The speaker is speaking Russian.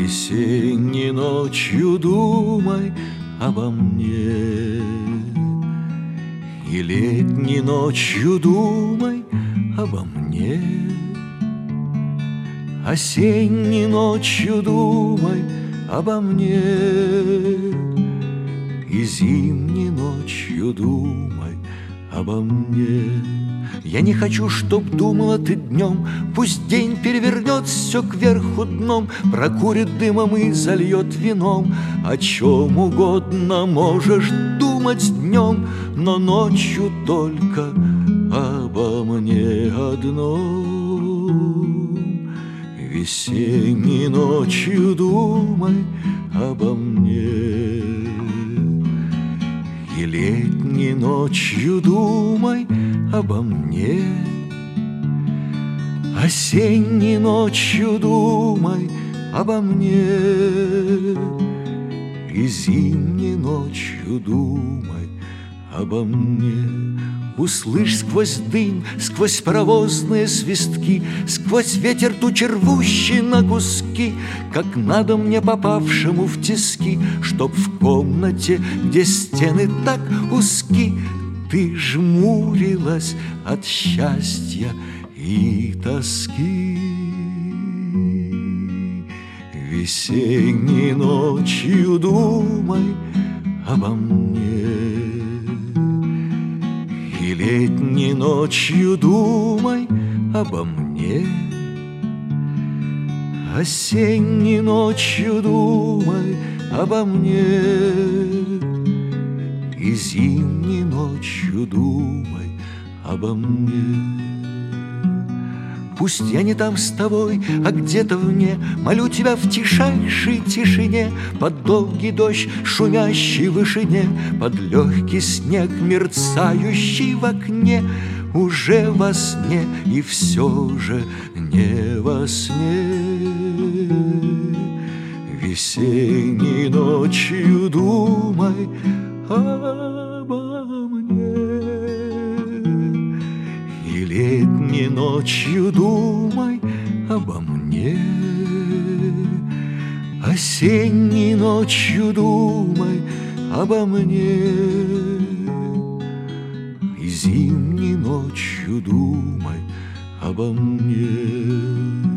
Весенней ночью думай обо мне, и летней ночью думай обо мне, осенней ночью думай обо мне, и зимней ночью думай обо мне. Я не хочу, чтоб думала ты днем, пусть день перевернет все кверху дном, прокурит дымом и зальет вином. О чем угодно можешь думать днем, но ночью только обо мне одном. Весенней ночью думай обо мне, и летней ночью думай обо мне, осенней ночью думай обо мне, и зимней ночью думай обо мне. Услышь сквозь дым, сквозь паровозные свистки, сквозь ветер тучи рвущий на куски, как надо мне попавшему в тиски, чтоб в комнате, где стены так узки, ты жмурилась от счастья и тоски. Весенней ночью думай обо мне, и летней ночью думай обо мне, осенней ночью думай обо мне, и зимней ночью думай обо мне. Пусть я не там с тобой, а где-то вне, молю тебя в тишайшей тишине, под долгий дождь, шумящий в вышине, под легкий снег, мерцающий в окне, уже во сне и все же не во сне. Весенней ночью думай обо мне, и летней ночью думай обо мне, осенней ночью думай обо мне, и зимней ночью думай обо мне.